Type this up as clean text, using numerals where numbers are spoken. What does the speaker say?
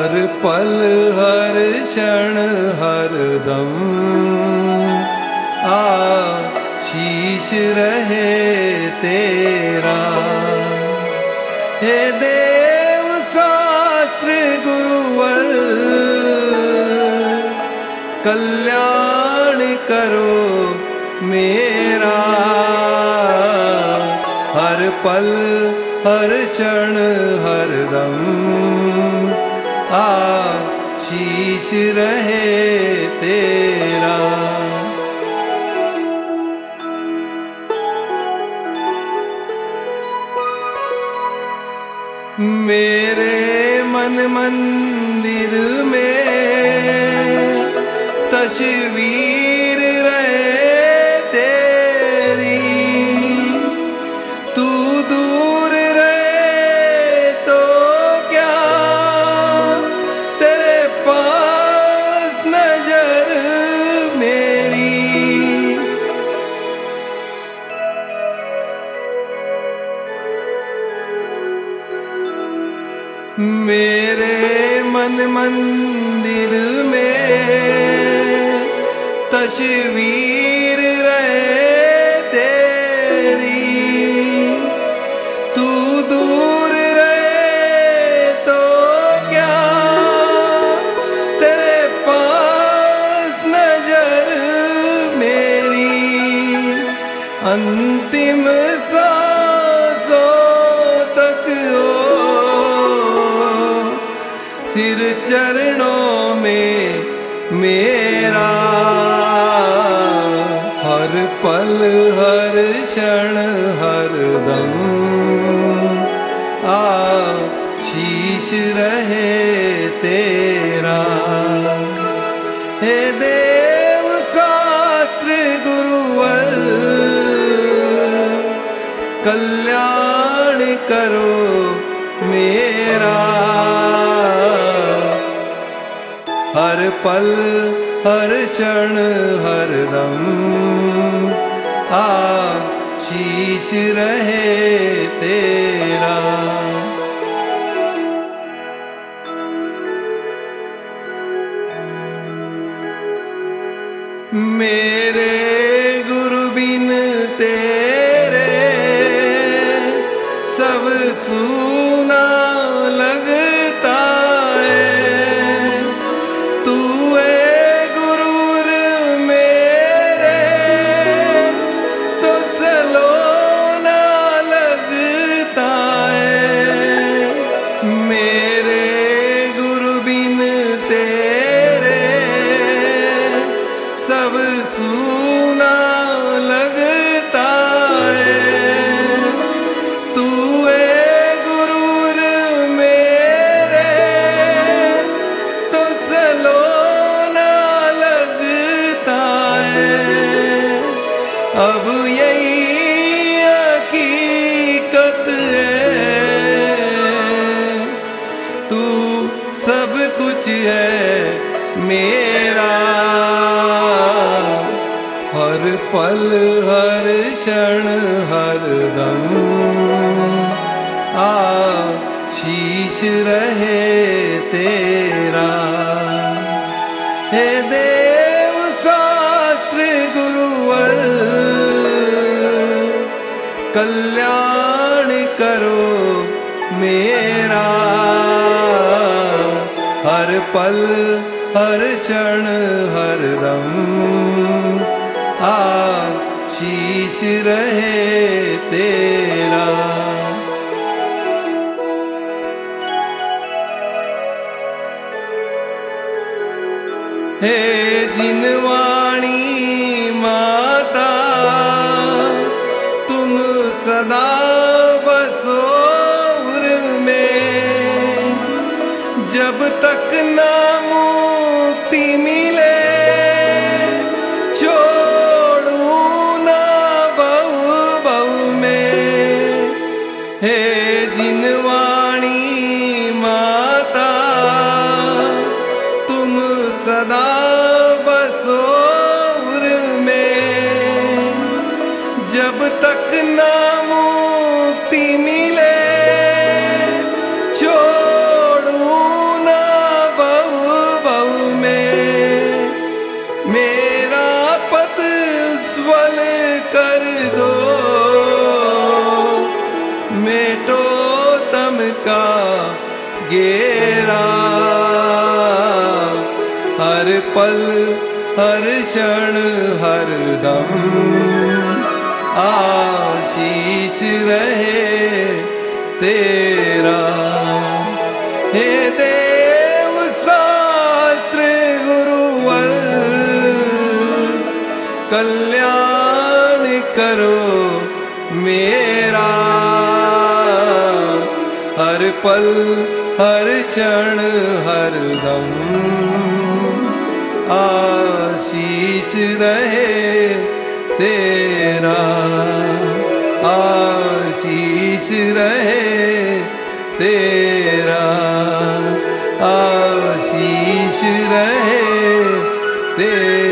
हर पल हर क्षण हर दम आशीष रहे तेरा। हे देव शास्त्र गुरुवर कल्याण करो मेरा। हर पल हर क्षण हर दम आशीष रहे तेरा। मेरे मन मंदिर में तस्वीर रहे तेरी। तू दूर रहे तो क्या तेरे पास नजर मेरी। मेरे मन मंदिर में तस्वीर रहे तेरी। तू दूर रहे तो क्या तेरे पास नजर मेरी। अंतिम सांसों तक हो सिर चरणों में मेरा। हर पल हर क्षण हर दम आशीष रहे तेरा। हे देव शास्त्र गुरुवर कल्याण करो मेरा। हर पल हर क्षण हर दम आशीष रहे तेरा। मेरे गुरु बिन तेरे सब सूना लगता है। तू है गुरूर मेरे तो सलोना लगता है। मेरे गुरु बिन तेरे सब सूना लगता है। तू है गुरूर मेरे तो सलोना लगता है। अब यही हकीकत है तू सब कुछ है मेरा। हर पल हर क्षण हर दम आशीष रहे तेरा। हे देव शास्त्र गुरुवर कल्याण करो मेरा। हर पल हर क्षण हर दम आशीष रहे तेरा। हे जिनवाणी माता तुम सदा बसो उर में। जब तक ना मुक्ति मिले हे जिनवाणी माता तुम सदा बसो उर में। जब तक ना मुक्ति मिले छोड़ू ना पल हर क्षण हर दम आशीष रहे तेरा। हे देव शास्त्र गुरुवर कल्याण करो मेरा। हर पल हर क्षण हर दम आशीष रहे तेरा। आशीष रहे तेरा। आशीष रहे तेरा।